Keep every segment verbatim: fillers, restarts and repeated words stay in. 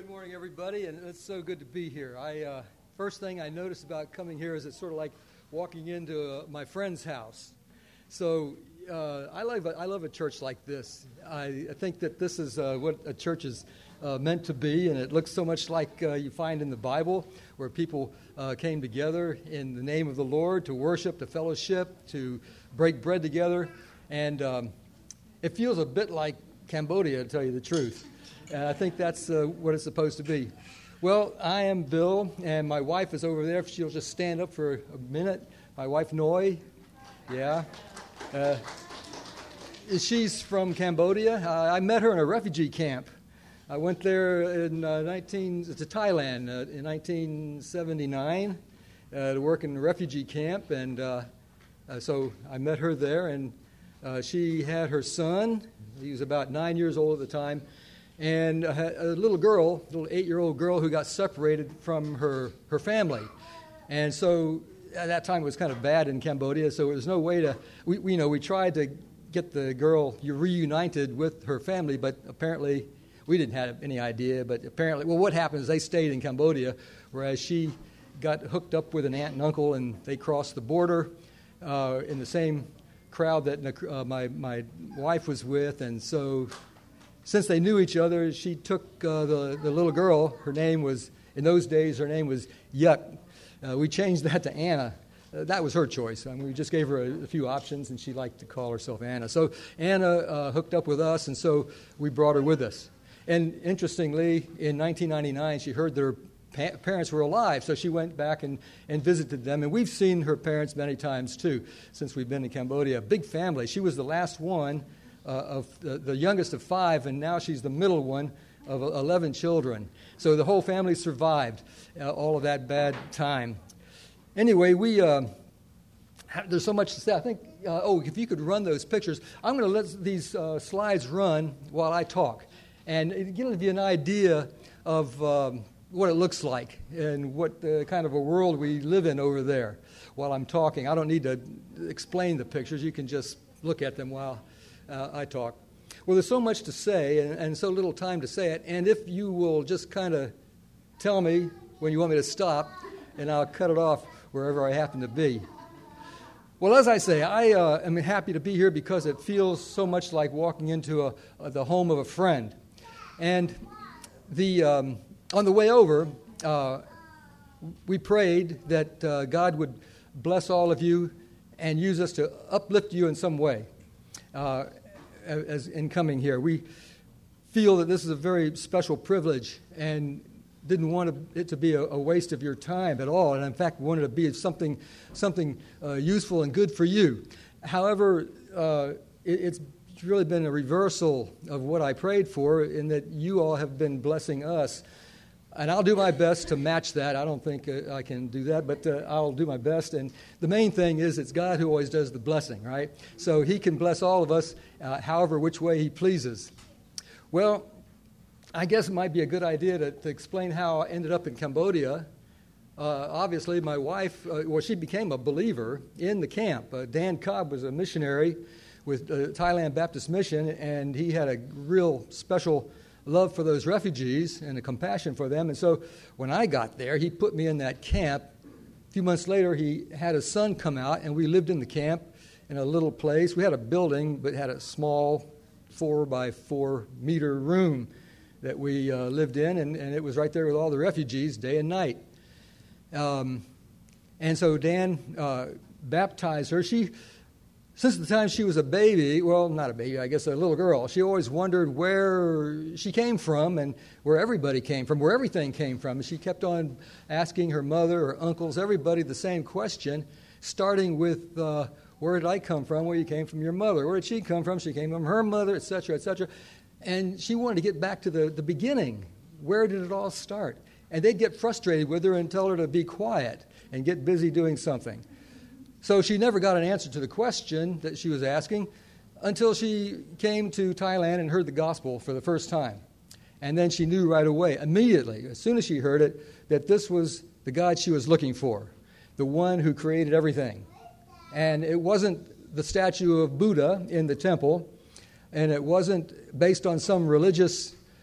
Good morning, everybody, and it's so good to be here. I uh, first thing I noticed about coming here is it's sort of like walking into uh, my friend's house. So uh, I love I love a church like this. I, I think that this is uh, what a church is uh, meant to be, and it looks so much like uh, you find in the Bible, where people uh, came together in the name of the Lord to worship, to fellowship, to break bread together, and um, it feels a bit like Cambodia, to tell you the truth. And I think that's uh, what it's supposed to be. Well, I am Bill, and my wife is over there. If she'll just stand up for a minute. My wife, Noi. Yeah. Uh, she's from Cambodia. Uh, I met her in a refugee camp. I went there in uh, nineteen to Thailand uh, in nineteen seventy-nine uh, to work in a refugee camp, and uh, uh, so I met her there. And uh, she had her son. He was about nine years old at the time. And a, a little girl, a little eight-year-old girl who got separated from her, her family. And so at that time it was kind of bad in Cambodia, so there was no way to, we, we you know, we tried to get the girl reunited with her family, but apparently we didn't have any idea, but apparently, well, what happened is they stayed in Cambodia, whereas she got hooked up with an aunt and uncle, and they crossed the border uh, in the same crowd that uh, my, my wife was with, and so since they knew each other, she took uh, the, the little girl. Her name was, in those days, her name was Yuk. Uh, we changed that to Anna. Uh, that was her choice. I mean, we just gave her a, a few options, and she liked to call herself Anna. So Anna uh, hooked up with us, and so we brought her with us. And interestingly, in nineteen ninety-nine, she heard that her pa- parents were alive, so she went back and, and visited them. And we've seen her parents many times, too, since we've been in Cambodia. Big family. She was the last one. Uh, of the, the youngest of five, and now she's the middle one of eleven children. So the whole family survived uh, all of that bad time. Anyway, we uh, have, there's so much to say. I think, uh, oh, if you could run those pictures. I'm going to let these uh, slides run while I talk, and it give you an idea of um, what it looks like and what uh, kind of a world we live in over there while I'm talking. I don't need to explain the pictures. You can just look at them while Uh, I talk. Well, there's so much to say and, and so little time to say it, and if you will just kind of tell me when you want me to stop, and I'll cut it off wherever I happen to be. Well, as I say, I uh, am happy to be here because it feels so much like walking into a, a, the home of a friend. And the um, on the way over, uh, we prayed that uh, God would bless all of you and use us to uplift you in some way. Uh, as in coming here, we feel that this is a very special privilege and didn't want it to be a, a waste of your time at all, and in fact wanted to be something something uh, useful and good for you. However, uh, it, it's really been a reversal of what I prayed for, in that you all have been blessing us. And I'll do my best to match that. I don't think uh, I can do that, but uh, I'll do my best. And the main thing is it's God who always does the blessing, right? So he can bless all of us uh, however which way he pleases. Well, I guess it might be a good idea to, to explain how I ended up in Cambodia. Uh, obviously, my wife, uh, well, she became a believer in the camp. Uh, Dan Cobb was a missionary with uh, Thailand Baptist Mission, and he had a real special love for those refugees and a compassion for them. And so when I got there, he put me in that camp. A few months later, he had his son come out, and we lived in the camp in a little place. We had a building, but had a small four by four meter room that we uh, lived in, and, and it was right there with all the refugees day and night. Um, and so Dan uh, baptized her. She Since the time she was a baby, well, not a baby, I guess a little girl, she always wondered where she came from and where everybody came from, where everything came from. And she kept on asking her mother, her uncles, everybody the same question, starting with, uh, where did I come from? Where you came from your mother? Where did she come from? She came from her mother, et cetera, et cetera. And she wanted to get back to the, the beginning. Where did it all start? And they'd get frustrated with her and tell her to be quiet and get busy doing something. So she never got an answer to the question that she was asking until she came to Thailand and heard the gospel for the first time. And then she knew right away, immediately, as soon as she heard it, that this was the God she was looking for, the one who created everything. And it wasn't the statue of Buddha in the temple, and it wasn't based on some religious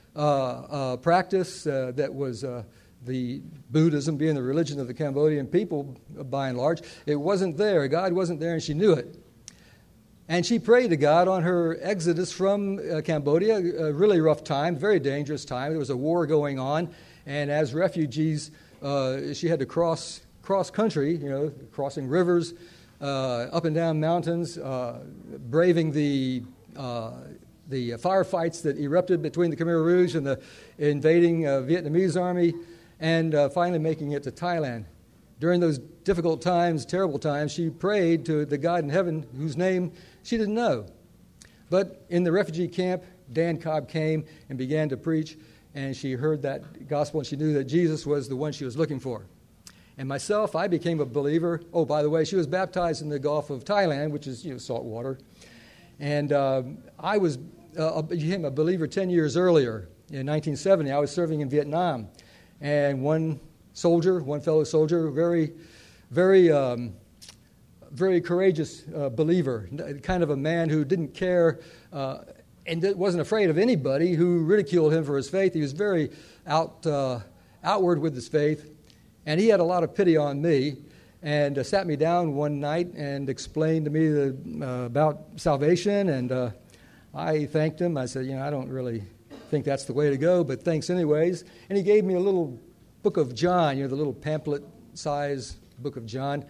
uh, uh, practice uh, that was uh, the Buddhism being the religion of the Cambodian people, by and large. It wasn't there. God wasn't there, and she knew it. And she prayed to God on her exodus from uh, Cambodia, a really rough time, very dangerous time. There was a war going on, and as refugees, uh, she had to cross cross country, you know, crossing rivers, uh, up and down mountains, uh, braving the uh, the firefights that erupted between the Khmer Rouge and the invading uh, Vietnamese army, and uh, finally making it to Thailand. During those difficult times, terrible times, she prayed to the God in heaven whose name she didn't know. But in the refugee camp, Dan Cobb came and began to preach, and she heard that gospel, and she knew that Jesus was the one she was looking for. And myself, I became a believer. Oh, by the way, she was baptized in the Gulf of Thailand, which is, you know, salt water. And uh, I was uh, became a believer ten years earlier. In nineteen seventy, I was serving in Vietnam. And one soldier, one fellow soldier, very, very, um, very courageous uh, believer, kind of a man who didn't care uh, and wasn't afraid of anybody who ridiculed him for his faith. He was very out, uh, outward with his faith, and he had a lot of pity on me and uh, sat me down one night and explained to me the, uh, about salvation, and uh, I thanked him. I said, you know, I don't really think that's the way to go, but thanks anyways. And he gave me a little book of John, you know, the little pamphlet-size book of John.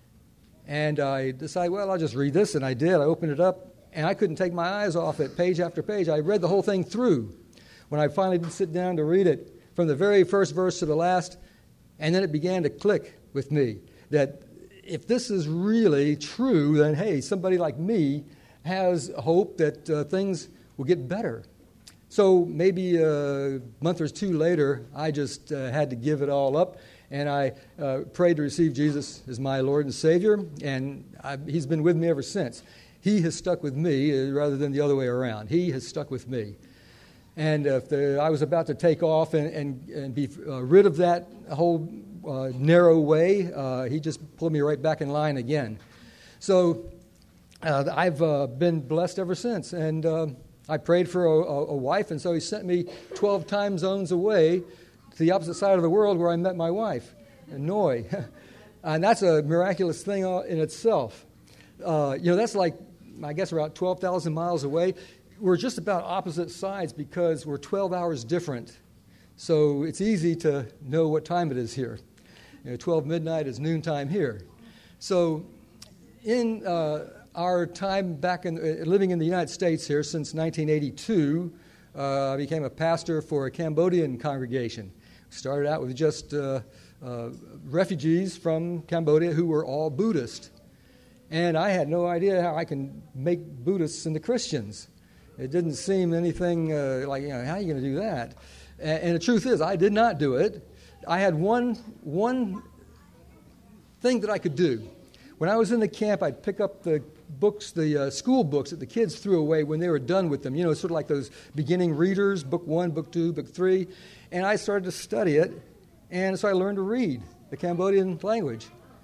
And I decided, well, I'll just read this, and I did. I opened it up, and I couldn't take my eyes off it, page after page. I read the whole thing through. When I finally did sit down to read it, from the very first verse to the last, and then it began to click with me that if this is really true, then, hey, somebody like me has hope that uh, things will get better. So maybe a month or two later, I just uh, had to give it all up, and I uh, prayed to receive Jesus as my Lord and Savior, and I, he's been with me ever since. He has stuck with me uh, rather than the other way around. He has stuck with me. And if the, I was about to take off and, and, and be uh, rid of that whole uh, narrow way, uh, he just pulled me right back in line again. So uh, I've uh, been blessed ever since, and uh, I prayed for a, a, a wife, and so he sent me twelve time zones away to the opposite side of the world where I met my wife, in Hanoi. And that's a miraculous thing in itself. Uh, you know, that's like, I guess, about twelve thousand miles away. We're just about opposite sides because we're twelve hours different. So it's easy to know what time it is here. You know, twelve midnight is noontime here. So in uh, our time back in uh, living in the United States here since nineteen eighty-two, uh, I became a pastor for a Cambodian congregation. Started out with just uh, uh, refugees from Cambodia who were all Buddhist. And I had no idea how I can make Buddhists into Christians. It didn't seem anything uh, like, you know, how are you going to do that? And, and the truth is, I did not do it. I had one one thing that I could do. When I was in the camp, I'd pick up the books, the uh, school books that the kids threw away when they were done with them. You know, sort of like those beginning readers, book one, book two, book three. And I started to study it, and so I learned to read the Cambodian language.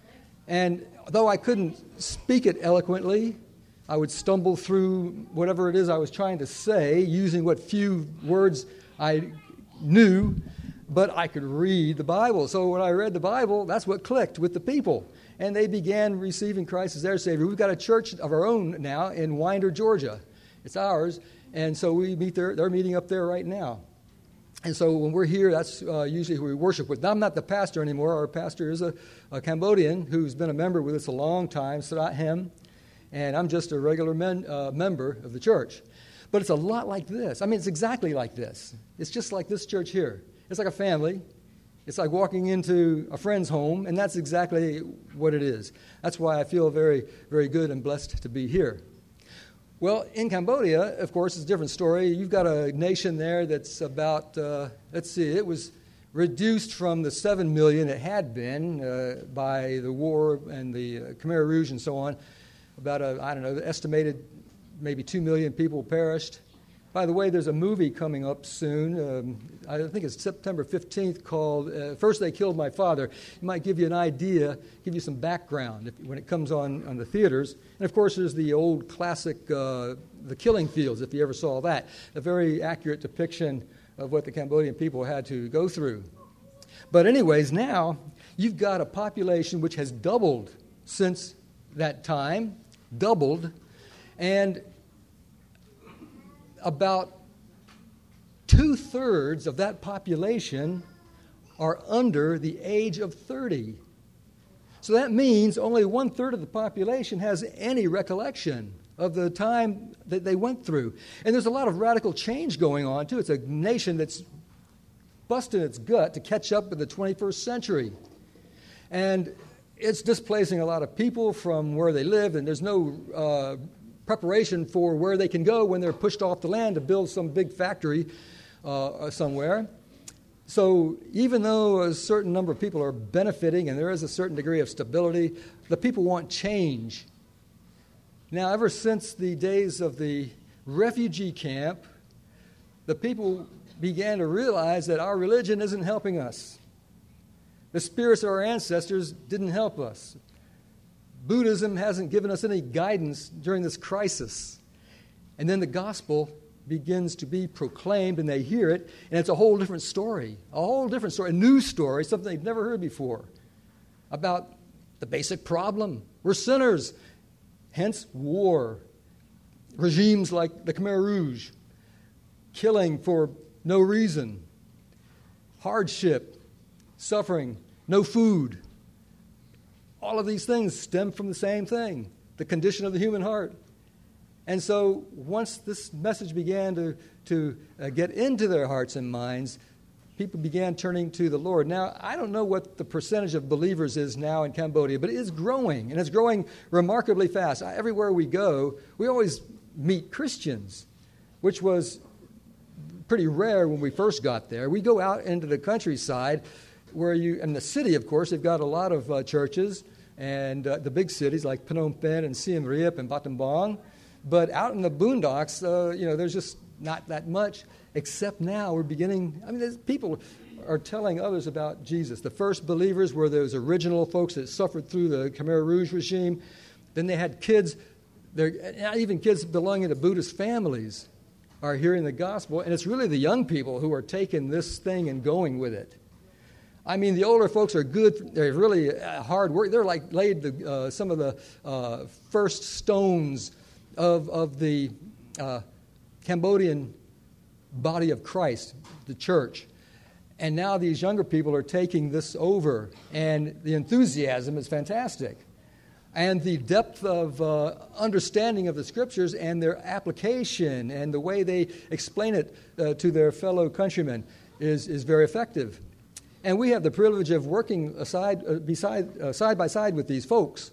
And though I couldn't speak it eloquently, I would stumble through whatever it is I was trying to say, using what few words I knew, but I could read the Bible. So when I read the Bible, that's what clicked with the people. And they began receiving Christ as their Savior. We've got a church of our own now in Winder, Georgia. It's ours. And so we meet there. They're meeting up there right now. And so when we're here, that's uh, usually who we worship with. Now, I'm not the pastor anymore. Our pastor is a, a Cambodian who's been a member with us a long time, Sadat Hem. And I'm just a regular men, uh, member of the church. But it's a lot like this. I mean, it's exactly like this. It's just like this church here. It's like a family. It's like walking into a friend's home, and that's exactly what it is. That's why I feel very, very good and blessed to be here. Well, in Cambodia, of course, it's a different story. You've got a nation there that's about, uh, let's see, it was reduced from the seven million it had been uh, by the war and the uh, Khmer Rouge and so on. About, a, I don't know, estimated maybe two million people perished. By the way, there's a movie coming up soon. Um, I think it's September fifteenth called uh, First They Killed My Father. It might give you an idea, give you some background if, when it comes on, on the theaters. And, of course, there's the old classic, uh, The Killing Fields, if you ever saw that. A very accurate depiction of what the Cambodian people had to go through. But anyways, now you've got a population which has doubled since that time, doubled, and about two-thirds of that population are under the age of thirty. So that means only one-third of the population has any recollection of the time that they went through. And there's a lot of radical change going on, too. It's a nation that's busting its gut to catch up with the twenty-first century. And it's displacing a lot of people from where they live, and there's no uh, preparation for where they can go when they're pushed off the land to build some big factory uh, somewhere. So even though a certain number of people are benefiting and there is a certain degree of stability, the people want change. Now, ever since the days of the refugee camp, the people began to realize that our religion isn't helping us. The spirits of our ancestors didn't help us. Buddhism hasn't given us any guidance during this crisis. And then the gospel begins to be proclaimed, and they hear it, and it's a whole different story, a whole different story, a new story, something they've never heard before, about the basic problem. We're sinners, hence war. Regimes like the Khmer Rouge, killing for no reason, hardship, suffering, no food. All of these things stem from the same thing, the condition of the human heart. And so once this message began to, to uh, get into their hearts and minds, people began turning to the Lord. Now, I don't know what the percentage of believers is now in Cambodia, but it is growing, and it's growing remarkably fast. Everywhere we go, we always meet Christians, which was pretty rare when we first got there. We go out into the countryside where you, in the city, of course, they've got a lot of uh, churches, and uh, the big cities like Phnom Penh and Siem Reap and Battambang. But out in the boondocks, uh, you know, there's just not that much, except now we're beginning, I mean, people are telling others about Jesus. The first believers were those original folks that suffered through the Khmer Rouge regime. Then they had kids, not even kids belonging to Buddhist families are hearing the gospel, and it's really the young people who are taking this thing and going with it. I mean, the older folks are good. They're really hard work. They're like laid the, uh, some of the uh, first stones of, of the uh, Cambodian body of Christ, the church. And now these younger people are taking this over, and the enthusiasm is fantastic. And the depth of uh, understanding of the Scriptures and their application and the way they explain it uh, to their fellow countrymen is, is very effective. And we have the privilege of working aside, uh, beside, uh, side by side with these folks.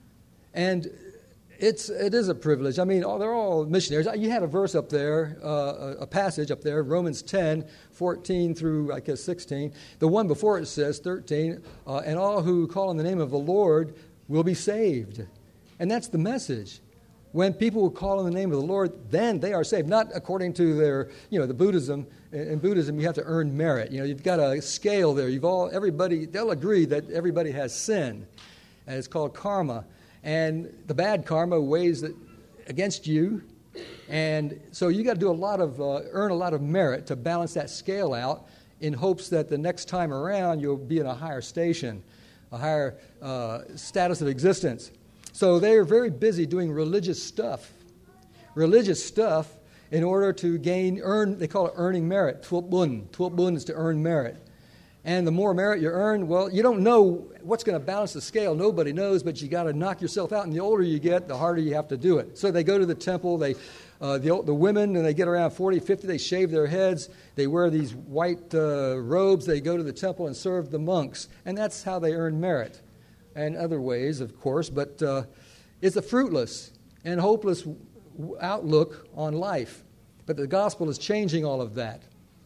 And it's, it is a privilege. I mean, all, they're all missionaries. You had a verse up there, uh, a passage up there, Romans ten, fourteen through, I guess, sixteen. The one before it says, thirteen, uh, and all who call on the name of the Lord will be saved. And that's the message. When people will call on the name of the Lord, then they are saved. Not according to their, you know, the Buddhism. In Buddhism, you have to earn merit. You know, you've got a scale there. You've all, everybody, they'll agree that everybody has sin. And it's called karma. And the bad karma weighs it against you. And so you got to do a lot of, uh, earn a lot of merit to balance that scale out in hopes that the next time around you'll be in a higher station, a higher uh, status of existence. So they are very busy doing religious stuff, religious stuff in order to gain, earn, they call it earning merit, tuop bun. Tuop bun is to earn merit. And the more merit you earn, well, you don't know what's going to balance the scale. Nobody knows, but you got to knock yourself out. And the older you get, the harder you have to do it. So they go to the temple. They, uh, the, the women, and they get around forty, fifty, they shave their heads. They wear these white uh, robes. They go to the temple and serve the monks. And that's how they earn merit. And other ways, of course. But uh, it's a fruitless and hopeless outlook on life. But the gospel is changing all of that.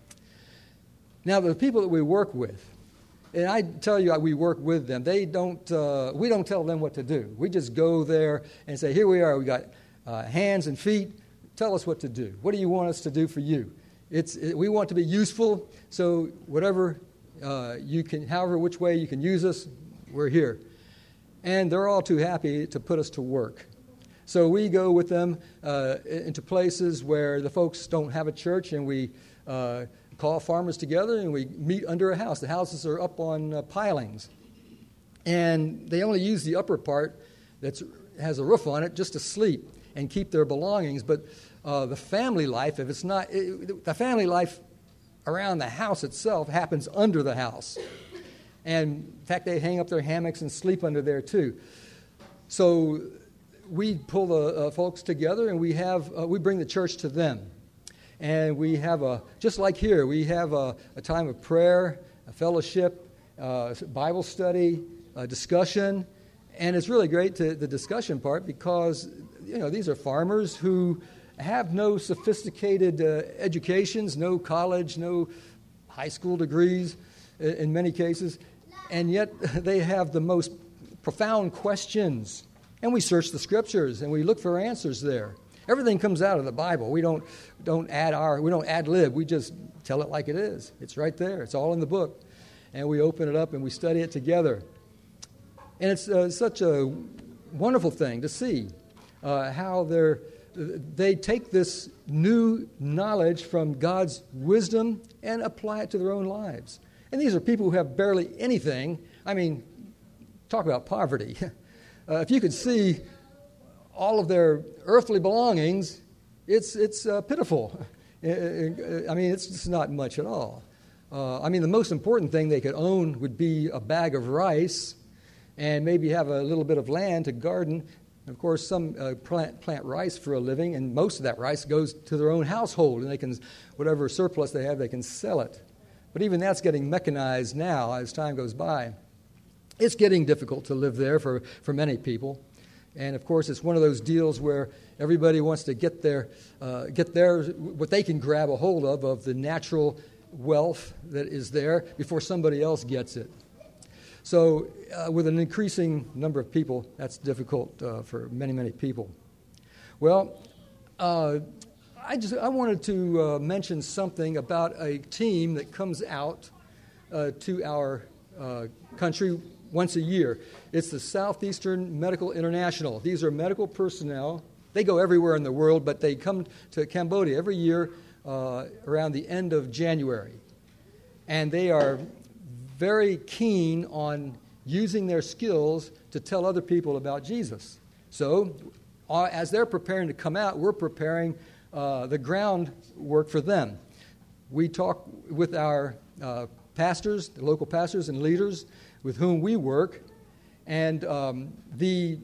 Now, the people that we work with, and I tell you, we work with them. They don't. Uh, we don't tell them what to do. We just go there and say, "Here we are. We got uh, hands and feet. Tell us what to do. What do you want us to do for you?" It's. It, we want to be useful. So whatever uh, you can, however which way you can use us, we're here. And they're all too happy to put us to work. So we go with them uh, into places where the folks don't have a church, and we. Uh, call farmers together and we meet under a house. The houses are up on uh, pilings. And they only use the upper part that has a roof on it just to sleep and keep their belongings. But uh, the family life, if it's not, it, the family life around the house itself happens under the house. And in fact, they hang up their hammocks and sleep under there too. So we pull the uh, folks together and we have uh, we bring the church to them. And we have a, just like here, we have a, a time of prayer, a fellowship, uh, Bible study, a discussion. And it's really great, to, the discussion part, because, you know, these are farmers who have no sophisticated uh, educations, no college, no high school degrees in, in many cases. And yet they have the most profound questions. And we search the scriptures and we look for answers there. Everything comes out of the Bible. We don't don't add our we don't ad lib. We just tell it like it is. It's right there. It's all in the book, and we open it up and we study it together. And it's uh, such a wonderful thing to see uh, how they're they take this new knowledge from God's wisdom and apply it to their own lives. And these are people who have barely anything. I mean, talk about poverty. Uh, if you could see all of their earthly belongings, it's it's uh, pitiful. I mean, it's just not much at all. Uh, I mean, the most important thing they could own would be a bag of rice and maybe have a little bit of land to garden. Of course, some uh, plant, plant rice for a living, and most of that rice goes to their own household, and they can, whatever surplus they have, they can sell it. But even that's getting mechanized now as time goes by. It's getting difficult to live there for, for many people. And, of course, it's one of those deals where everybody wants to get their, uh, get their, what they can grab a hold of, of the natural wealth that is there before somebody else gets it. So uh, with an increasing number of people, that's difficult uh, for many, many people. Well, uh, I just I wanted to uh, mention something about a team that comes out uh, to our uh, country once a year. It's the Southeastern Medical International. These are medical personnel. They go everywhere in the world, but they come to Cambodia every year uh, around the end of January. And they are very keen on using their skills to tell other people about Jesus. So uh, as they're preparing to come out, we're preparing uh, the groundwork for them. We talk with our uh, pastors, the local pastors and leaders with whom we work, and um, the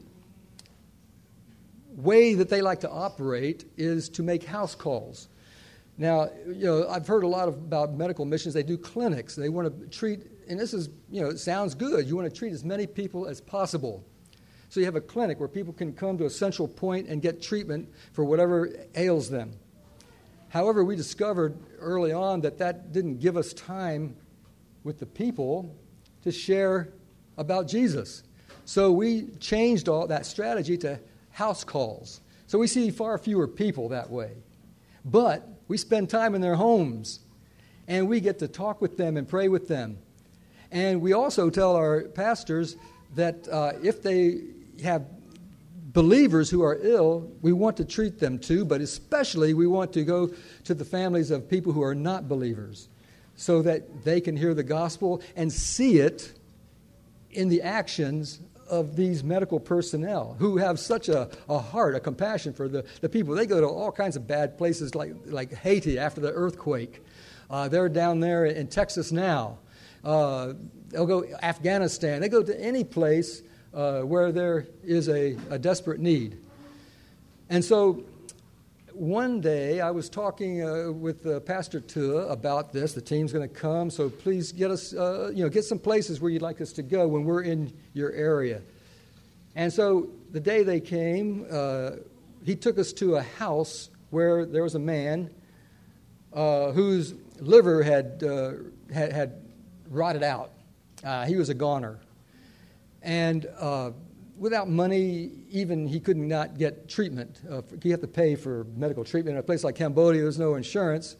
way that they like to operate is to make house calls. Now, you know, I've heard a lot of, about medical missions. They do clinics. They want to treat, and this is, you know, it sounds good. You want to treat as many people as possible. So you have a clinic where people can come to a central point and get treatment for whatever ails them. However, we discovered early on that that didn't give us time with the people to share about Jesus. So we changed all that strategy to house calls. So we see far fewer people that way. But we spend time in their homes, and we get to talk with them and pray with them. And we also tell our pastors that uh, if they have believers who are ill, we want to treat them too, but especially we want to go to the families of people who are not believers, so that they can hear the gospel and see it in the actions of these medical personnel who have such a, a heart, a compassion for the, the people. They go to all kinds of bad places like, like Haiti after the earthquake. Uh, they're down there in Texas now. Uh, they'll go to Afghanistan. They go to any place uh, where there is a, a desperate need. And so one day I was talking uh, with uh, Pastor Tua about this. The team's going to come, so please get us, uh, you know, get some places where you'd like us to go when we're in your area. And so the day they came, uh, he took us to a house where there was a man uh, whose liver had, uh, had had rotted out. Uh, he was a goner, and uh, without money, even he could not get treatment. Uh, he had to pay for medical treatment. In a place like Cambodia, there's no insurance.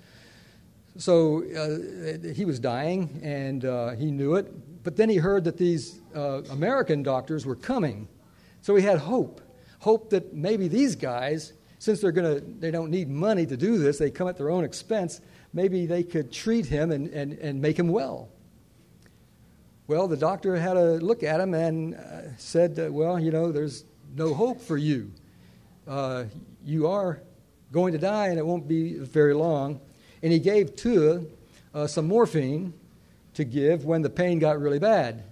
So uh, he was dying, and uh, he knew it. But then he heard that these uh, American doctors were coming. So he had hope, hope that maybe these guys, since they're gonna, they don't need money to do this, they come at their own expense, maybe they could treat him and, and, and make him well. Well, the doctor had a look at him and uh, said, uh, well, you know, there's no hope for you. Uh, you are going to die, and it won't be very long. And he gave Tua uh, some morphine to give when the pain got really bad.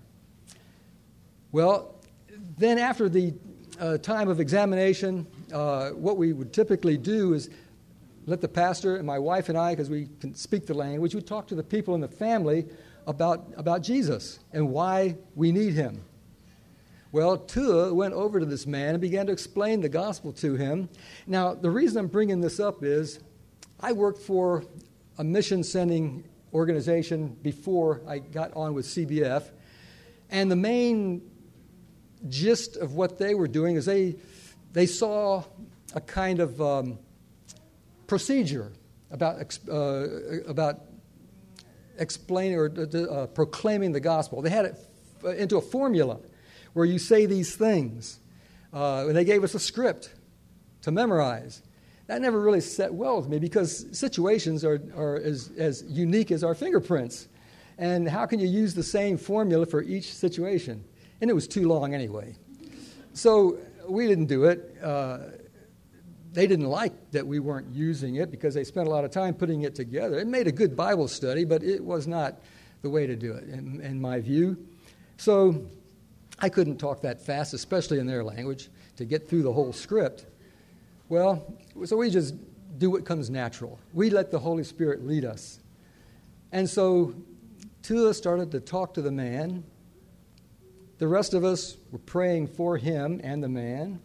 Well, then after the uh, time of examination, uh, what we would typically do is let the pastor and my wife and I, because we can speak the language, we talk to the people in the family about, about Jesus and why we need him. Well, Tua went over to this man and began to explain the gospel to him. Now, the reason I'm bringing this up is I worked for a mission-sending organization before I got on with C B F, and the main gist of what they were doing is they they saw a kind of um, procedure about uh, about explaining or uh, proclaiming the gospel. They had it f- into a formula where you say these things, uh, and they gave us a script to memorize. That never really set well with me because situations are, are as, as unique as our fingerprints. And how can you use the same formula for each situation? And it was too long anyway. So we didn't do it. Uh, they didn't like that we weren't using it because they spent a lot of time putting it together. It made a good Bible study, but it was not the way to do it, in, in my view. So I couldn't talk that fast, especially in their language, to get through the whole script. Well, so we just do what comes natural. We let the Holy Spirit lead us. And so Tua started to talk to the man. The rest of us were praying for him and the man.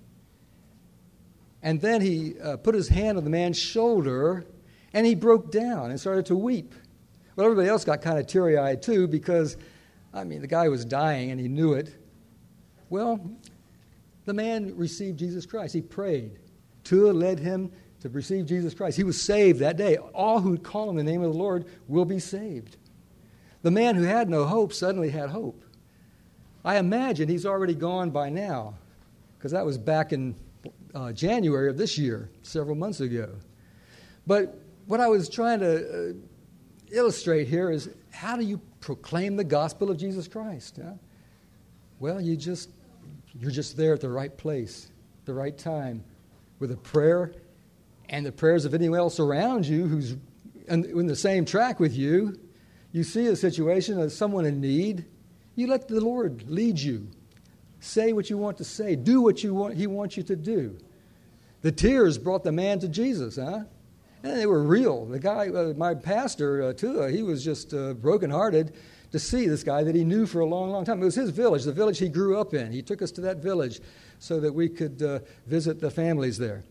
And then he uh, put his hand on the man's shoulder, and he broke down and started to weep. Well, everybody else got kind of teary-eyed too because, I mean, the guy was dying and he knew it. Well, the man received Jesus Christ. He prayed. Tua led him to receive Jesus Christ. He was saved that day. All who call on the name of the Lord will be saved. The man who had no hope suddenly had hope. I imagine he's already gone by now, because that was back in uh, January of this year, several months ago. But what I was trying to uh, illustrate here is, how do you proclaim the gospel of Jesus Christ? Huh? Well, you just, you're just there at the right place, the right time, with a prayer and the prayers of anyone else around you who's in, in the same track with you. You see a situation of someone in need, you let the Lord lead you. Say what you want to say. Do what you want, he wants you to do. The tears brought the man to Jesus, huh? And they were real. The guy, uh, my pastor, uh, Tua, he was just uh, brokenhearted to see this guy that he knew for a long, long time. It was his village, the village he grew up in. He took us to that village so that we could uh, visit the families there.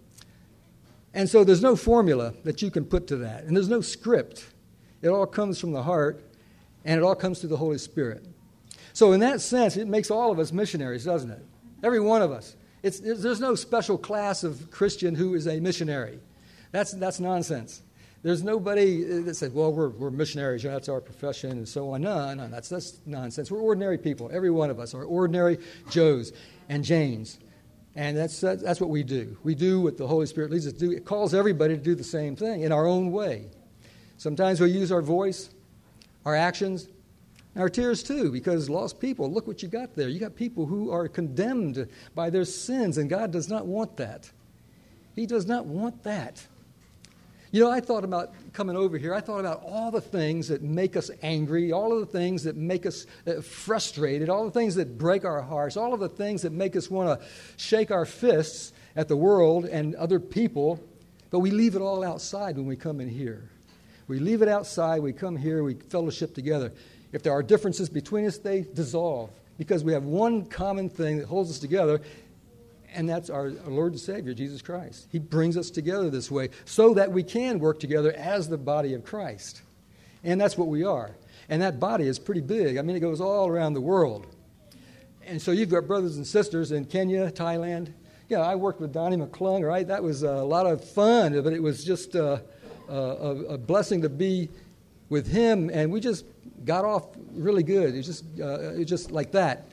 And so there's no formula that you can put to that. And there's no script. It all comes from the heart, and it all comes through the Holy Spirit. So in that sense, it makes all of us missionaries, doesn't it? Every one of us. It's, there's no special class of Christian who is a missionary. That's, that's nonsense. There's nobody that says, well, we're, we're missionaries, that's our profession, and so on. No, no, that's, that's nonsense. We're ordinary people. Every one of us are ordinary Joes and Janes. And that's, that's what we do. We do what the Holy Spirit leads us to do. It calls everybody to do the same thing in our own way. Sometimes we use our voice, our actions, and our tears too, because lost people, look what you got there. You got people who are condemned by their sins, and God does not want that. He does not want that. You know, I thought about coming over here, I thought about all the things that make us angry, all of the things that make us uh, frustrated, all the things that break our hearts, all of the things that make us want to shake our fists at the world and other people, but we leave it all outside when we come in here. We leave it outside, we come here, we fellowship together. If there are differences between us, they dissolve because we have one common thing that holds us together, and that's our, our Lord and Savior, Jesus Christ. He brings us together this way so that we can work together as the body of Christ. And that's what we are. And that body is pretty big. I mean, it goes all around the world. And so you've got brothers and sisters in Kenya, Thailand. Yeah, I worked with Donnie McClung, right? That was a lot of fun, but it was just uh, a, a blessing to be with him. And we just got off really good. It's just, uh, it's just like that.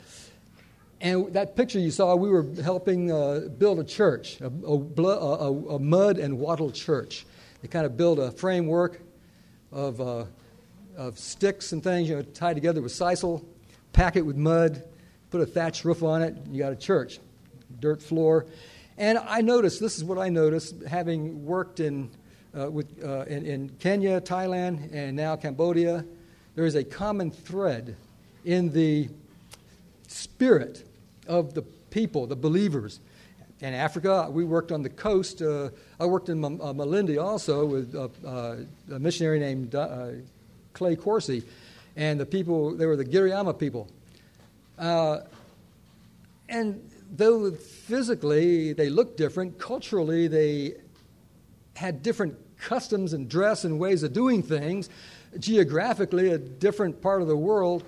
And that picture you saw, we were helping uh, build a church, a, a, a, a mud and wattle church. They kind of build a framework of uh, of sticks and things, you know, tied together with sisal, pack it with mud, put a thatched roof on it, and you got a church, dirt floor. And I noticed, this is what I noticed, having worked in uh, with uh, in, in Kenya, Thailand, and now Cambodia, there is a common thread in the spirit of the people, the believers. In Africa, we worked on the coast. Uh, I worked in M- uh, Malindi also with uh, uh, a missionary named uh, Clay Corsi, and the people, they were the Giriama people. Uh, and though physically they looked different, culturally they had different customs and dress and ways of doing things, geographically a different part of the world,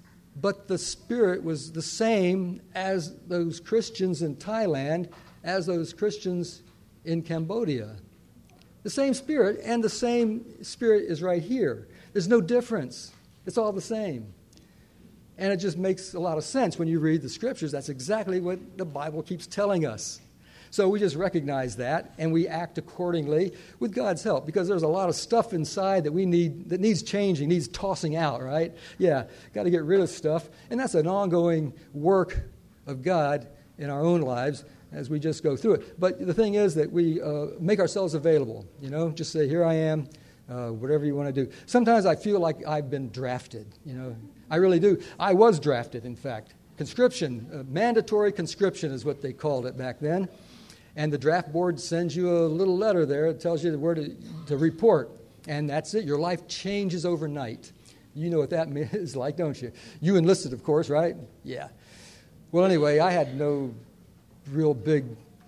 but the spirit was the same as those Christians in Thailand, as those Christians in Cambodia. The same spirit, and the same spirit is right here. There's no difference. It's all the same. And it just makes a lot of sense when you read the scriptures. That's exactly what the Bible keeps telling us. So we just recognize that, and we act accordingly with God's help, because there's a lot of stuff inside that we need, that needs changing, needs tossing out, right? Yeah, got to get rid of stuff. And that's an ongoing work of God in our own lives as we just go through it. But the thing is that we uh, make ourselves available, you know, just say, here I am, uh, whatever you want to do. Sometimes I feel like I've been drafted, you know. I really do. I was drafted, in fact. Conscription, uh, mandatory conscription is what they called it back then. And the draft board sends you a little letter there. It tells you where to, to report. And that's it. Your life changes overnight. You know what that is like, don't you? You enlisted, of course, right? Yeah. Well, anyway, I had no real big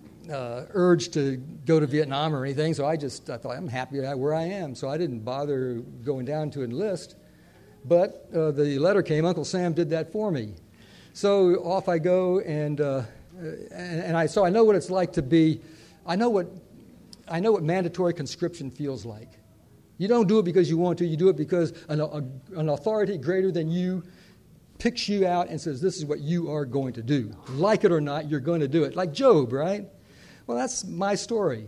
uh, urge to go to Vietnam or anything, so I just I thought, I'm happy where I am. So I didn't bother going down to enlist. But uh, the letter came. Uncle Sam did that for me. So off I go, and... Uh, And, and I so I know what it's like to be. I know what I know what mandatory conscription feels like. You don't do it because you want to. You do it because an, a, an authority greater than you picks you out and says, "This is what you are going to do. Like it or not, you're going to do it." Like Job, right? Well, that's my story.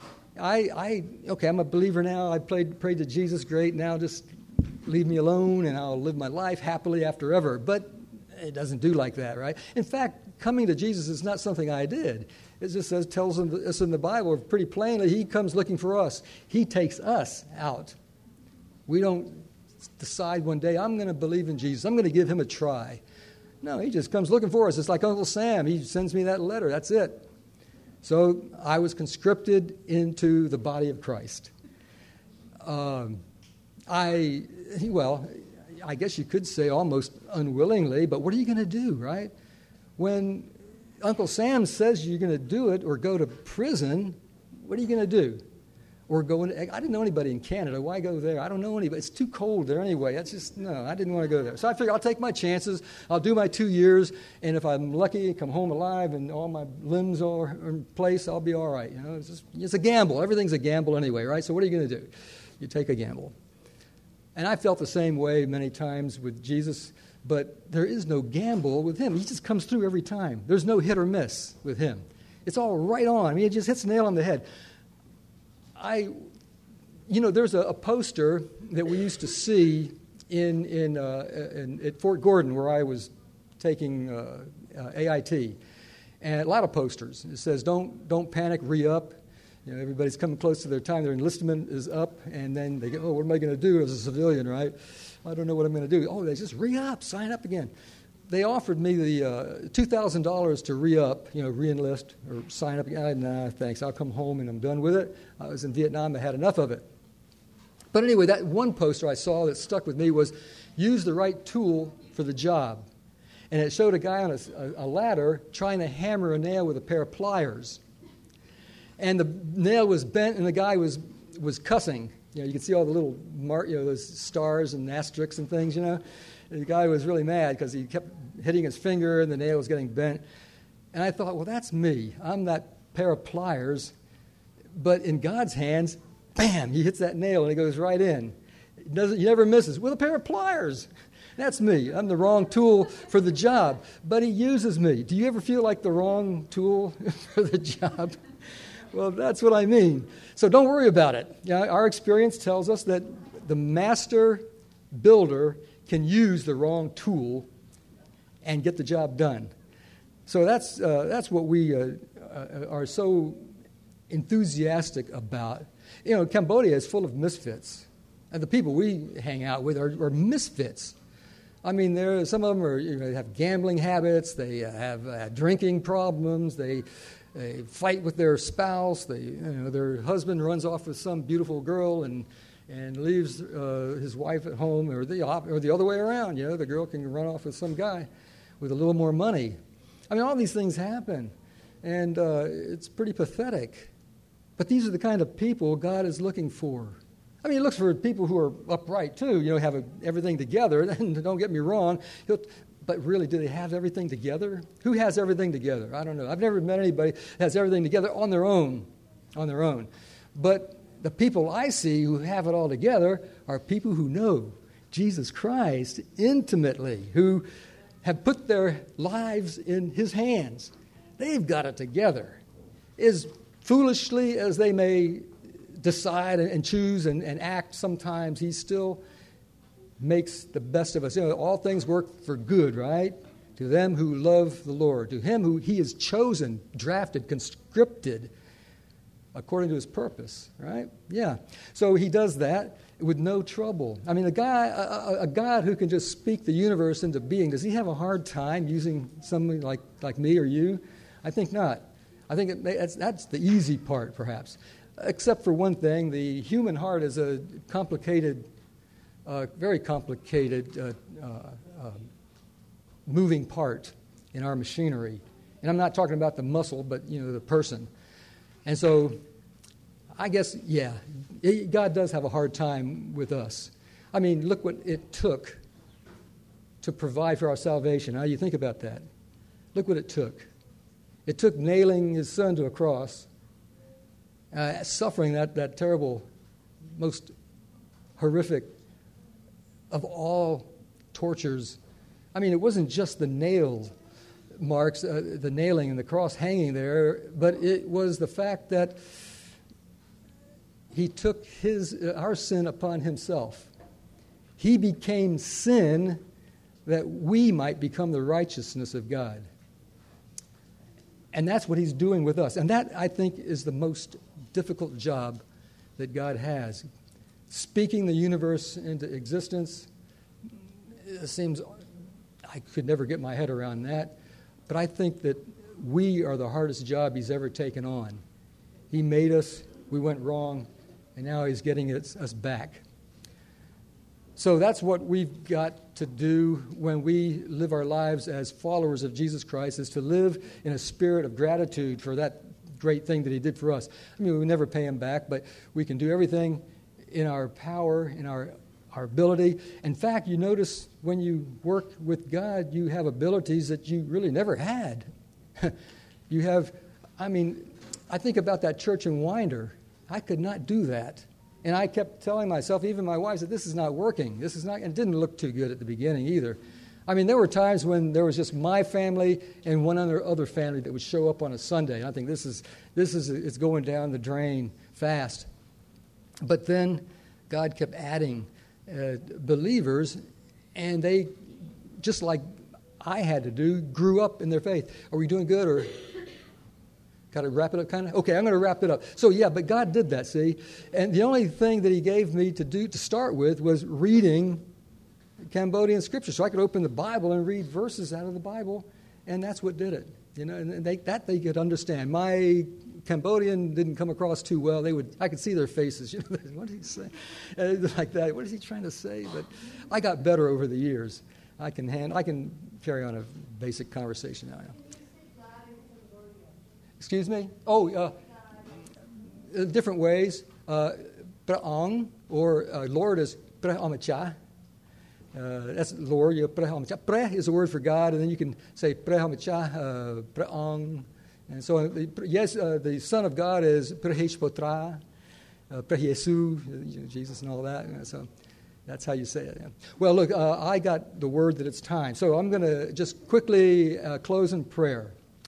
I, I okay. I'm a believer now. I prayed prayed to Jesus. Great. Now just leave me alone, and I'll live my life happily after ever. But it doesn't do like that, right? In fact, coming to Jesus is not something I did. It just says, tells us in the Bible pretty plainly, he comes looking for us. He takes us out. We don't decide one day, I'm going to believe in Jesus. I'm going to give him a try. No, he just comes looking for us. It's like Uncle Sam. He sends me that letter. That's it. So I was conscripted into the body of Christ. Um, I, well... I guess you could say almost unwillingly, but what are you going to do, right? When Uncle Sam says you're going to do it or go to prison, what are you going to do? Or go in, I didn't know anybody in Canada. Why go there? I don't know anybody. It's too cold there anyway. That's just, no, I didn't want to go there. So I figured I'll take my chances. I'll do my two years, and if I'm lucky, come home alive, and all my limbs are in place, I'll be all right. You know, it's just, it's a gamble. Everything's a gamble anyway, right? So what are you going to do? You take a gamble. And I felt the same way many times with Jesus, but there is no gamble with him. He just comes through every time. There's no hit or miss with him. It's all right on. I mean, it just hits the nail on the head. I, you know, there's a, a poster that we used to see in, in, uh, in at Fort Gordon where I was taking uh, uh, A I T, and a lot of posters. It says, "Don't don't panic, re-up." You know, everybody's coming close to their time. Their enlistment is up, and then they go, oh, what am I going to do as a civilian, right? I don't know what I'm going to do. Oh, they just re-up, sign up again. They offered me the uh, two thousand dollars to re-up, you know, re-enlist or sign up again. Nah, thanks. I'll come home and I'm done with it. I was in Vietnam. I had enough of it. But anyway, that one poster I saw that stuck with me was, use the right tool for the job. And it showed a guy on a, a ladder trying to hammer a nail with a pair of pliers. And the nail was bent, and the guy was was cussing. You know, you can see all the little mark, you know, those stars and asterisks and things. You know, and the guy was really mad because he kept hitting his finger, and the nail was getting bent. And I thought, well, that's me. I'm that pair of pliers, but in God's hands, bam! He hits that nail, and it goes right in. It doesn't. He never misses with a pair of pliers. That's me. I'm the wrong tool for the job, but he uses me. Do you ever feel like the wrong tool for the job? Well, that's what I mean. So don't worry about it. You know, our experience tells us that the master builder can use the wrong tool and get the job done. So that's uh, that's what we uh, uh, are so enthusiastic about. You know, Cambodia is full of misfits, and the people we hang out with are, are misfits. I mean, there some of them are you know they have gambling habits, they uh, have uh, drinking problems, they they fight with their spouse, they you know their husband runs off with some beautiful girl and and leaves uh, his wife at home, or the op- or the other way around. You know, the girl can run off with some guy with a little more money. I mean, all these things happen, and uh, it's pretty pathetic. But these are the kind of people God is looking for. I mean, He looks for people who are upright, too, you know, have a, everything together. And don't get me wrong, he'll, but really, do they have everything together? Who has everything together? I don't know. I've never met anybody that has everything together on their own, on their own. But the people I see who have it all together are people who know Jesus Christ intimately, who have put their lives in His hands. They've got it together. As foolishly as they may decide and choose and, and act sometimes, He still makes the best of us. You know, all things work for good, right? To them who love the Lord, to Him who He has chosen, drafted, conscripted, according to His purpose, right? Yeah. So He does that with no trouble. I mean, a guy, a, a God who can just speak the universe into being, does He have a hard time using somebody like, like me or you? I think not. I think it, that's, that's the easy part, perhaps. Except for one thing, the human heart is a complicated, uh, very complicated uh, uh, uh, moving part in our machinery. And I'm not talking about the muscle, but, you know, the person. And so I guess, yeah, it, God does have a hard time with us. I mean, look what it took to provide for our salvation. How do you think about that? Look what it took. It took nailing His Son to a cross, uh, suffering that, that terrible, most horrific of all tortures. I mean, it wasn't just the nail marks, uh, the nailing and the cross hanging there, but it was the fact that He took his uh, our sin upon Himself. He became sin that we might become the righteousness of God. And that's what He's doing with us. And that, I think, is the most difficult job that God has. Speaking the universe into existence, it seems I could never get my head around that. But I think that we are the hardest job He's ever taken on. He made us, we went wrong, and now He's getting us, us back. So that's what we've got to do when we live our lives as followers of Jesus Christ, is to live in a spirit of gratitude for that great thing that He did for us. I mean, we never pay Him back, but we can do everything in our power, in our, our ability. In fact, you notice when you work with God, you have abilities that you really never had. You have, I mean, I think about that church in Winder. I could not do that. And I kept telling myself, even my wife, that this is not working. This is not, and it didn't look too good at the beginning either. I mean, there were times when there was just my family and one other other family that would show up on a Sunday. And I think this is this is it's going down the drain fast. But then God kept adding uh, believers, and they, just like I had to do, grew up in their faith. Are we doing good, or got to wrap it up kind of? Okay, I'm going to wrap it up. So, yeah, but God did that, see? And the only thing that He gave me to do to start with was reading Cambodian scripture. So I could open the Bible and read verses out of the Bible, and that's what did it. You know, and they, that they could understand. My Cambodian didn't come across too well. They would, I could see their faces. You know, what did he say? Uh, like that. What is he trying to say? But I got better over the years. I can hand, I can carry on a basic conversation now. Excuse me? Oh, uh, uh, different ways. Uh, Praong, or uh, Lord, is Prehamacha. Uh, that's Lord. You Prehamacha. Pre is a word for God, and then you can say Prehamacha, uh, Praong. And so, the, yes, uh, the Son of God is Preheshpotra, uh, Prehesu, Jesus and all that. So that's how you say it. Yeah. Well, look, uh, I got the word that it's time. So I'm going to just quickly uh, close in prayer.